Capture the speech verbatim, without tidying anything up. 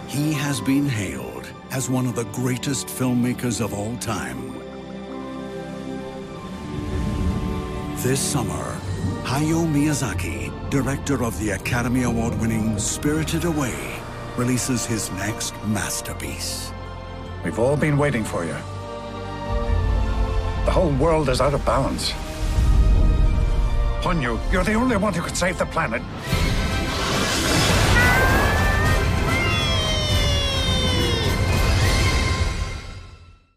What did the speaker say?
He has been hailed as one of the greatest filmmakers of all time. This summer, Hayao Miyazaki, director of the Academy Award-winning Spirited Away, releases his next masterpiece. We've all been waiting for you. The whole world is out of balance. Ponyo, you're the only one who could save the planet.